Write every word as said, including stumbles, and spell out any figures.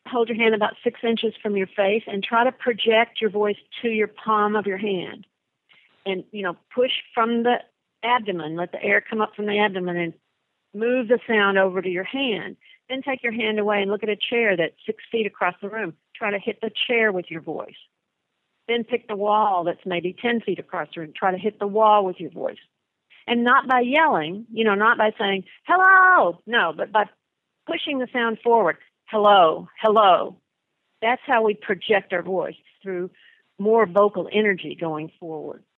hold your hand about six inches from your face and try to project your voice to your palm of your hand. And, you know, push from the abdomen, let the air come up from the abdomen and move the sound over to your hand. Then take your hand away and look at a chair that's six feet across the room. Try to hit the chair with your voice. Then pick the wall that's maybe ten feet across the room. Try to hit the wall with your voice. And not by yelling, you know, not by saying, hello, no, but by pushing the sound forward. Hello, hello. That's how we project our voice, through more vocal energy going forward.